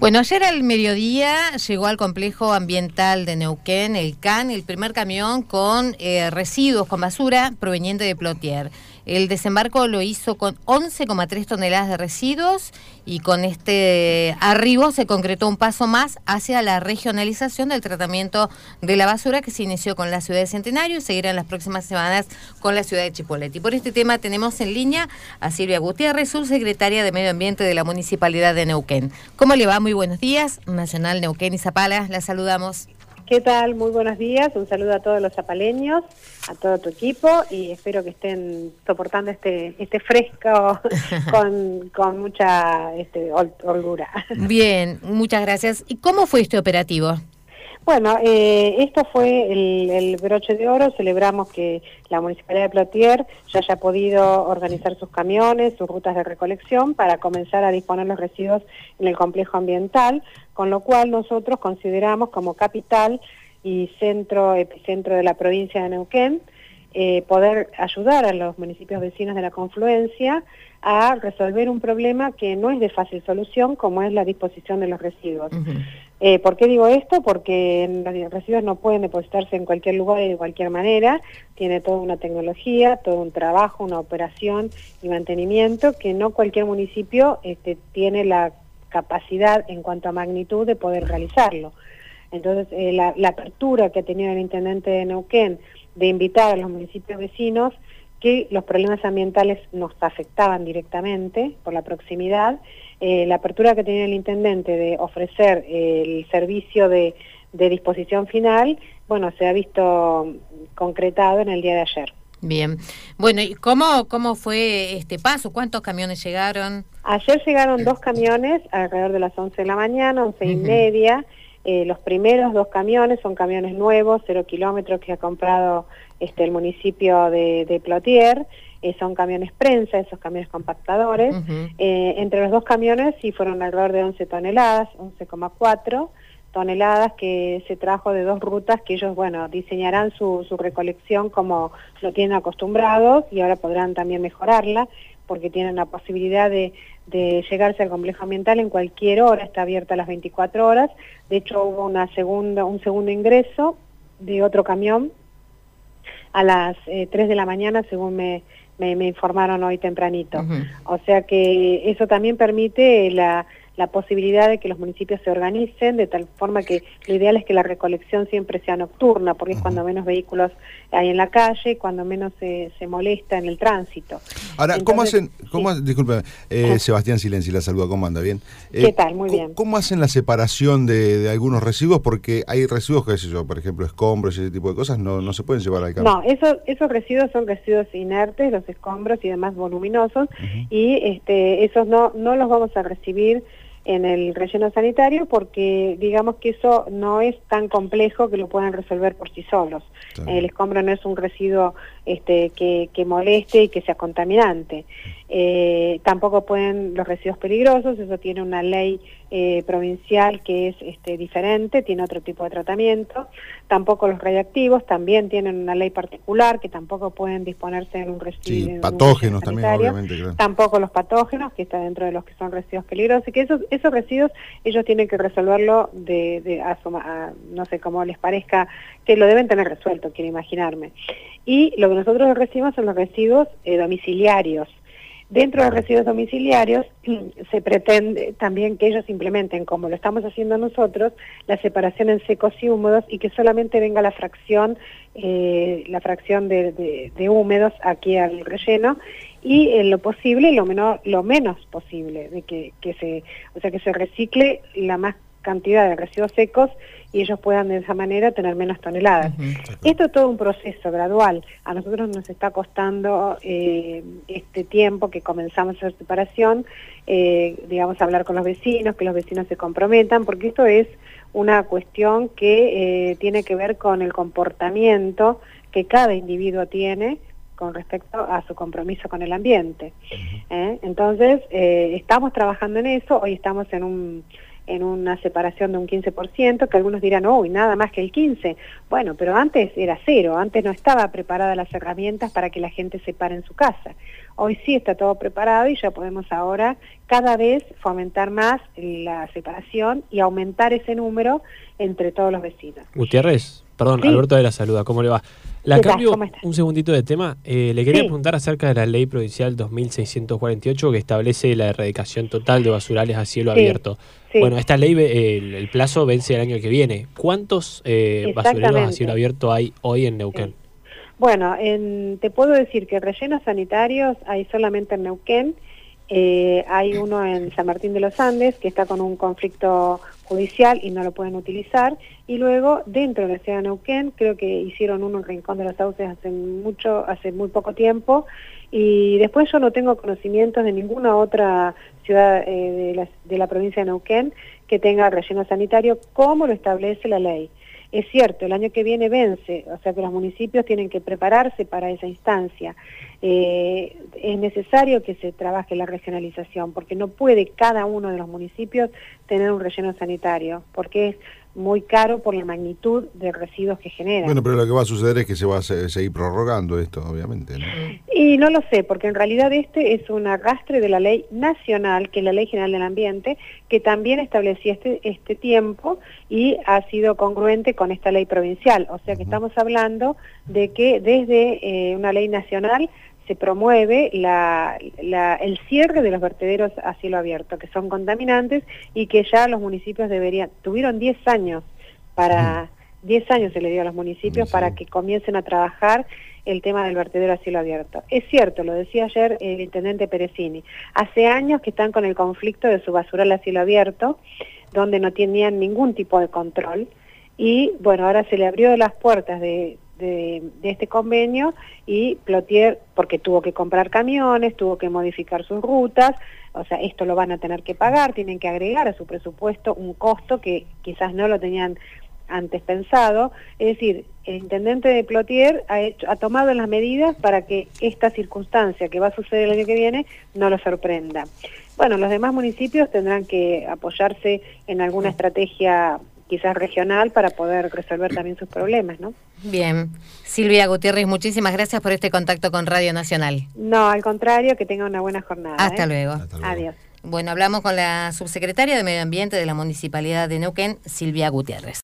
Bueno, ayer al mediodía llegó al complejo ambiental de Neuquén, el CAN, el primer camión con residuos, con basura proveniente de Plotier. El desembarco lo hizo con 11,3 toneladas de residuos y con este arribo se concretó un paso más hacia la regionalización del tratamiento de la basura que se inició con la ciudad de Centenario y seguirá en las próximas semanas con la ciudad de Chipoleti. Por este tema tenemos en línea a Silvia Gutiérrez, subsecretaria de Medio Ambiente de la Municipalidad de Neuquén. ¿Cómo le va? Muy buenos días. Nacional Neuquén y Zapala, la saludamos. ¿Qué tal? Muy buenos días. Un saludo a todos los zapaleños, a todo tu equipo y espero que estén soportando este fresco con mucha holgura. Bien, muchas gracias. ¿Y cómo fue este operativo? Bueno, esto fue el broche de oro. Celebramos que la Municipalidad de Plotier ya haya podido organizar sus camiones, sus rutas de recolección para comenzar a disponer los residuos en el complejo ambiental, con lo cual nosotros consideramos como capital y epicentro de la provincia de Neuquén, poder ayudar a los municipios vecinos de la confluencia a resolver un problema que no es de fácil solución, como es la disposición de los residuos. ¿Por qué digo esto? Porque los residuos no pueden depositarse en cualquier lugar y de cualquier manera. Tiene toda una tecnología, todo un trabajo, una operación y mantenimiento que no cualquier municipio tiene la capacidad en cuanto a magnitud de poder realizarlo. Entonces, la apertura que ha tenido el intendente de Neuquén de invitar a los municipios vecinos que los problemas ambientales nos afectaban directamente por la proximidad, la apertura que tenía el intendente de ofrecer el servicio de disposición final, bueno, se ha visto concretado en el día de ayer. Bien. Bueno, ¿y cómo fue este paso? ¿Cuántos camiones llegaron? Ayer llegaron 2 camiones alrededor de las 11 de la mañana, 11:30. Los primeros 2 camiones son camiones nuevos, 0 kilómetros, que ha comprado el municipio de Plotier. Son camiones prensa, esos camiones compactadores. Entre los 2 camiones sí fueron alrededor de 11 toneladas, 11,4 toneladas que se trajo de 2 rutas que ellos, bueno, diseñarán su recolección como lo tienen acostumbrados y ahora podrán también mejorarla porque tienen la posibilidad de llegarse al complejo ambiental en cualquier hora, está abierta a las 24 horas. De hecho hubo un segundo ingreso de otro camión a las 3 de la mañana, según me informaron hoy tempranito. O sea que eso también permite la posibilidad de que los municipios se organicen de tal forma que lo ideal es que la recolección siempre sea nocturna, porque es cuando menos vehículos hay en la calle y cuando menos se molesta en el tránsito. Ahora, entonces, disculpe, Sebastián Silenzi la saluda, ¿cómo anda? ¿Bien? ¿Qué tal? Muy bien. ¿Cómo hacen la separación de algunos residuos? Porque hay residuos, qué sé yo, por ejemplo, escombros y ese tipo de cosas, no se pueden llevar al campo. No, esos residuos son residuos inertes, los escombros y demás voluminosos, y esos no los vamos a recibir en el relleno sanitario porque digamos que eso no es tan complejo que lo puedan resolver por sí solos. Claro. El escombro no es un residuo que moleste y que sea contaminante. Tampoco pueden los residuos peligrosos, eso tiene una ley provincial que es diferente, tiene otro tipo de tratamiento. Tampoco los radiactivos también tienen una ley particular que tampoco pueden disponerse en un residuo. Sí, patógenos también, obviamente, claro. Tampoco los patógenos, que está dentro de los que son residuos peligrosos, y que esos residuos ellos tienen que resolverlo no sé cómo les parezca, que lo deben tener resuelto, quiero imaginarme. Y lo que nosotros recibimos son los residuos domiciliarios. Dentro de los residuos domiciliarios se pretende también que ellos implementen, como lo estamos haciendo nosotros, la separación en secos y húmedos y que solamente venga la fracción de húmedos aquí al relleno y en lo posible, lo menos posible, de que se recicle la más cantidad de residuos secos y ellos puedan de esa manera tener menos toneladas. Esto es todo un proceso gradual. A nosotros nos está costando este tiempo que comenzamos a hacer separación, digamos, hablar con los vecinos, que los vecinos se comprometan, porque esto es una cuestión que tiene que ver con el comportamiento que cada individuo tiene con respecto a su compromiso con el ambiente. Entonces, estamos trabajando en eso. Hoy estamos en una separación de un 15%, que algunos dirán, uy, nada más que el 15%. Bueno, pero antes era 0, antes no estaba preparadas las herramientas para que la gente separe en su casa. Hoy sí está todo preparado y ya podemos ahora cada vez fomentar más la separación y aumentar ese número entre todos los vecinos. Gutiérrez, perdón, Sí. Alberto de la Saluda, ¿cómo le va? La ¿Qué tal? cambio ¿Cómo está? un segundito de tema. Le quería Sí. preguntar acerca de la ley provincial 2648 que establece la erradicación total de basurales a cielo Sí, abierto. sí. Bueno, esta ley, el plazo vence el año que viene. ¿Cuántos basureros a Exactamente. cielo abierto hay hoy en Neuquén? Sí. Bueno, te puedo decir que rellenos sanitarios hay solamente en Neuquén. Hay uno en San Martín de los Andes que está con un conflicto judicial y no lo pueden utilizar, y luego dentro de la ciudad de Neuquén creo que hicieron uno en Rincón de los Sauces hace muy poco tiempo, y después yo no tengo conocimientos de ninguna otra ciudad de la provincia de Neuquén que tenga relleno sanitario como lo establece la ley. Es cierto, el año que viene vence, o sea que los municipios tienen que prepararse para esa instancia. Es necesario que se trabaje la regionalización, porque no puede cada uno de los municipios tener un relleno sanitario, porque es muy caro por la magnitud de residuos que genera. Bueno, pero lo que va a suceder es que se va a seguir prorrogando esto, obviamente, ¿no? Y no lo sé, porque en realidad este es un arrastre de la ley nacional, que es la Ley General del Ambiente, que también establecía este tiempo y ha sido congruente con esta ley provincial. O sea que estamos hablando de que desde una ley nacional se promueve el cierre de los vertederos a cielo abierto, que son contaminantes y que ya los municipios tuvieron 10 años para... 10 años se le dio a los municipios para que comiencen a trabajar el tema del vertedero a cielo abierto. Es cierto, lo decía ayer el intendente Peresini, hace años que están con el conflicto de su basural a cielo abierto, donde no tenían ningún tipo de control, y bueno, ahora se le abrió las puertas de este convenio, y Plotier, porque tuvo que comprar camiones, tuvo que modificar sus rutas, o sea, esto lo van a tener que pagar, tienen que agregar a su presupuesto un costo que quizás no lo tenían antes pensado. Es decir, el intendente de Plotier ha tomado las medidas para que esta circunstancia que va a suceder el año que viene no lo sorprenda. Bueno, los demás municipios tendrán que apoyarse en alguna estrategia quizás regional para poder resolver también sus problemas, ¿no? Bien. Silvia Gutiérrez, muchísimas gracias por este contacto con Radio Nacional. No, al contrario, que tenga una buena jornada. Hasta luego. Adiós. Bueno, hablamos con la subsecretaria de Medio Ambiente de la Municipalidad de Neuquén, Silvia Gutiérrez.